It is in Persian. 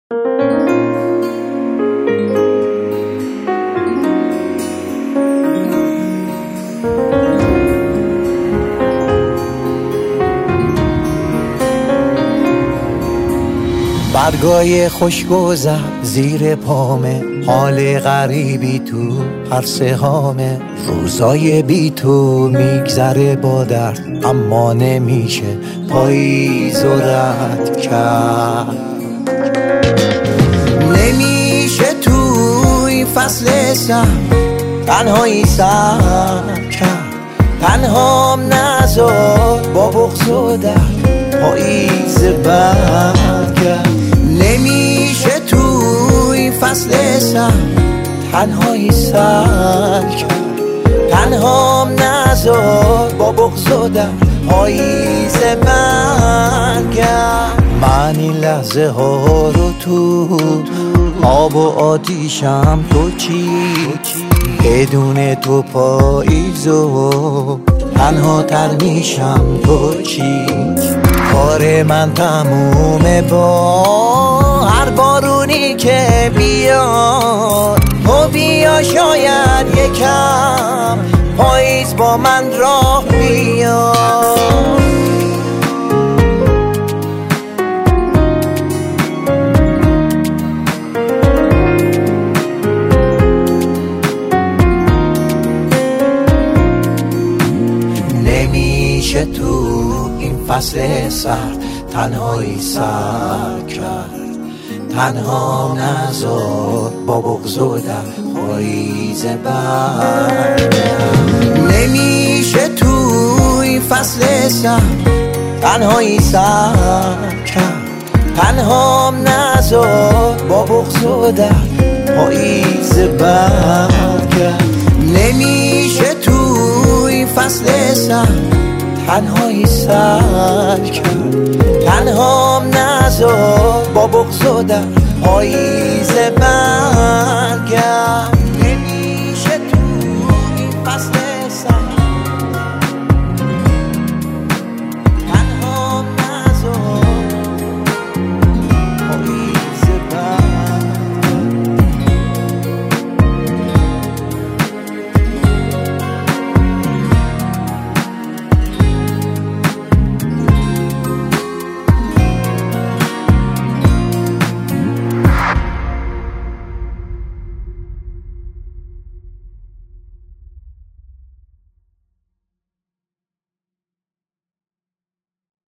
برگای خوشگذر زیر پامه، حال غریبی تو هر سهامه. روزای بی تو میگذره با درد، اما نمیشه پاییز و رد کرد. نمیشه توی فصل سرد تنهایی سر کرد. تنهام نذار با بغض و درد پاییز بد کرد. نمیشه توی فصل سرد تنهایی سر کرد. تنهام نذار با بغض و درد پاییز بد کرد. من این لحظه ها رو تو آب و آتیشم، تو چی؟ بدون تو پاییزو تنها تر میشم، تو چی؟ کار من تمومه با هر بارونی که بیاد. تو بیا شاید یکم پاییز با من راه بیاد. نمیشه تو این فصل سرد تنهایی سر کرد. تنها نذار با بغض و درد پاییز بد. نمیشه تو این فصل سرد تنهایی سر کرد. تنهام نذار با بغض و درد پاییز بد کرد. نمیشه تو این فصل سرد تنهایی سر کرد. تنهام نذار با بغض و درد پاییز بد کرد.